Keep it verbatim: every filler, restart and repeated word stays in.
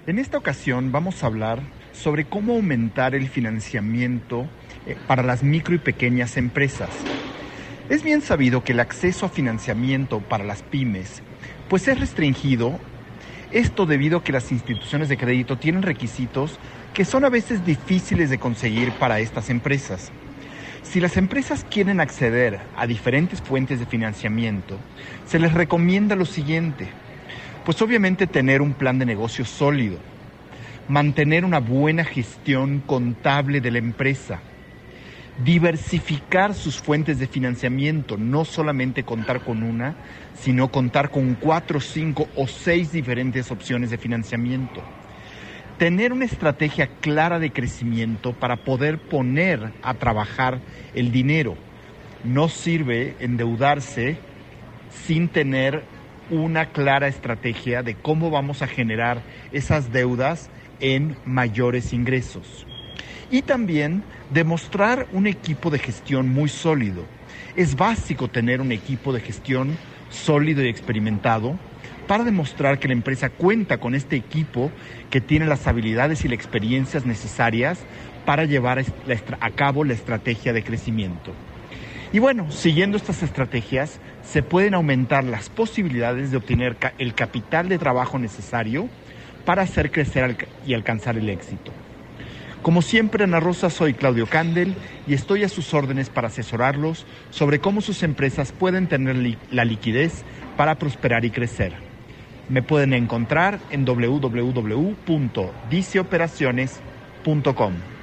En esta ocasión vamos a hablar sobre cómo aumentar el financiamiento para las micro y pequeñas empresas. Es bien sabido que el acceso a financiamiento para las pymes pues es restringido, esto debido a que las instituciones de crédito tienen requisitos que son a veces difíciles de conseguir para estas empresas. Si las empresas quieren acceder a diferentes fuentes de financiamiento, se les recomienda lo siguiente: pues obviamente tener un plan de negocio sólido, mantener una buena gestión contable de la empresa, diversificar sus fuentes de financiamiento, no solamente contar con una, sino contar con cuatro, cinco o seis diferentes opciones de financiamiento. Tener una estrategia clara de crecimiento para poder poner a trabajar el dinero. No sirve endeudarse sin tener una clara estrategia de cómo vamos a generar esas deudas en mayores ingresos. Y también demostrar un equipo de gestión muy sólido. Es básico tener un equipo de gestión sólido y experimentado para demostrar que la empresa cuenta con este equipo que tiene las habilidades y las experiencias necesarias para llevar a cabo la estrategia de crecimiento. Y bueno, siguiendo estas estrategias, se pueden aumentar las posibilidades de obtener el capital de trabajo necesario para hacer crecer y alcanzar el éxito. Como siempre, Ana Rosa, soy Claudio Candel y estoy a sus órdenes para asesorarlos sobre cómo sus empresas pueden tener li- la liquidez para prosperar y crecer. Me pueden encontrar en doble u doble u doble u punto dice operaciones punto com.